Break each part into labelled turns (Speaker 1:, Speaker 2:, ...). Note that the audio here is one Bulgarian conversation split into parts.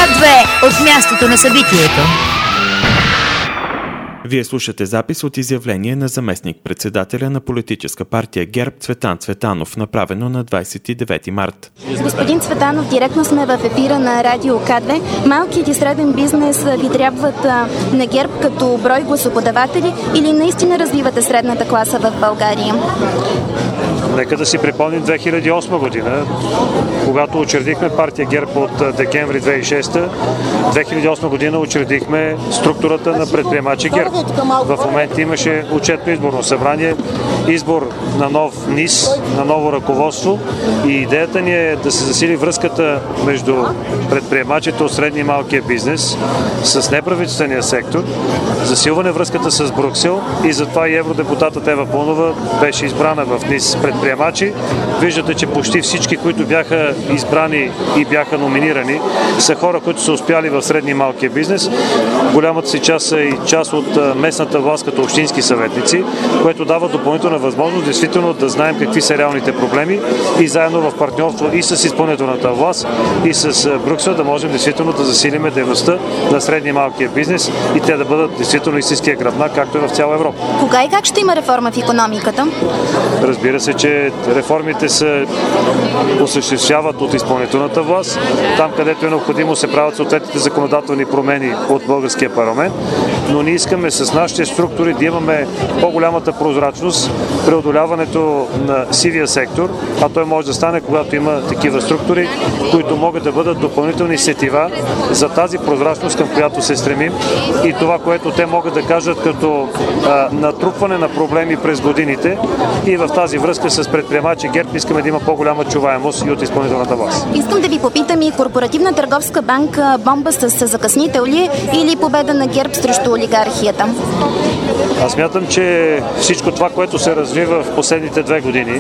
Speaker 1: К2 от мястото на събитието.
Speaker 2: Вие слушате запис от изявление на заместник-председателя на политическа партия ГЕРБ Цветан Цветанов, направено на 29 март.
Speaker 3: Господин Цветанов, директно сме в ефира на Радио К2. Малкият и среден бизнес ви трябват на ГЕРБ като брой гласоподаватели или наистина развивате средната класа в България?
Speaker 4: Нека да си припомним 2008 година, когато учредихме партия ГЕРБ от декември 2006. 2008 година учредихме структурата на предприемачи ГЕРБ. В момента имаше отчетно изборно събрание, избор на нов НИС, на ново ръководство и идеята ни е да се засили връзката между предприемачите от средния и малкия бизнес с неправителствения сектор, засилване връзката с Брюксел и затова и евродепутатът Ева Паунова беше избрана в НИС предприемачи. Виждате, че почти всички, които бяха избрани и бяха номинирани, са хора, които са успяли в средния и малкия бизнес. Голямата си част са и част от местната власт като общински съветници, което дава допълнителна възможност действително да знаем какви са реалните проблеми и заедно в партньорство и с изпълнителната власт и с Брюксел да можем действително да засилиме дейността на средния и малкия бизнес и те да бъдат действително истинския гръбнак, както е в цяла Европа.
Speaker 3: Кога и как ще има реформа в икономиката?
Speaker 4: Разбира се, че реформите се осъществяват от изпълнителната власт. Там, където е необходимо, се правят съответните законодателни промени от българския парламент, но ние искаме с нашите структури да имаме по-голямата прозрачност, преодоляването на сивия сектор, а той може да стане, когато има такива структури, които могат да бъдат допълнителни сетива за тази прозрачност, към която се стремим и това, което те могат да кажат като натрупване на проблеми през годините и в тази връзка с предприемачи ГЕРБ искаме да има по-голяма чуваемост и от изпълнителната власт.
Speaker 3: Искам да ви попитам и Корпоративна търговска банка бомба с закъснител ли или победа на ГЕРБ срещу олигархията?
Speaker 4: Аз смятам, че всичко това, което се развива в последните 2 години,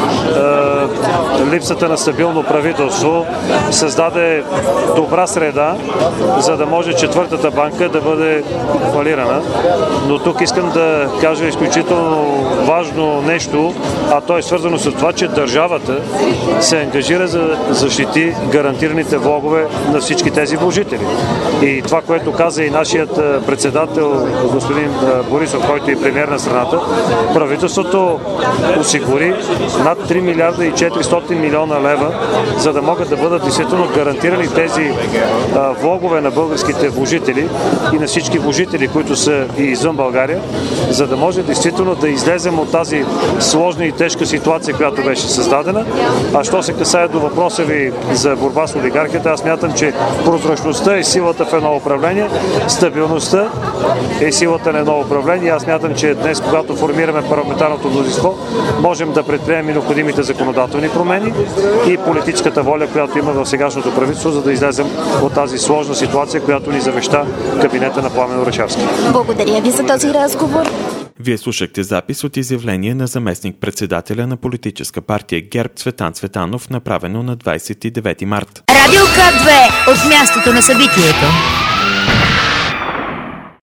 Speaker 4: липсата на стабилно правителство създаде добра среда, за да може четвъртата банка да бъде фалирана. Но тук искам да кажа изключително важно нещо, а то е свързано с това, че държавата се ангажира за защити гарантираните влогове на всички тези вложители. И това, което каза и нашият председател, господин Борисов, който е премиер на страната, правителството осигури над 3 милиарда и 400 милиона лева, за да могат да бъдат действително гарантирани тези влогове на българските вложители и на всички вложители, които са и извън България, за да може действително да излезем от тази сложна и тежка ситуация, която беше създадена. А що се касае до въпроса ви за борба с олигархията, аз смятам, че прозрачността е силата в едно управление, стабилността е силата на едно управление. Аз смятам, че днес, когато формираме парламентарното мнозинство, можем да предприемем и необходимите законодателни промени и политическата воля, която има в сегашното правителство, за да излезем от тази сложна ситуация, която ни завеща кабинета на Пламен Орешарски.
Speaker 3: Благодаря ви за този разговор.
Speaker 2: Вие слушахте запис от изявление на заместник-председателя на политическа партия ГЕРБ Цветан Цветанов, направено на 29 март.
Speaker 1: Радио К2 от мястото на събитието.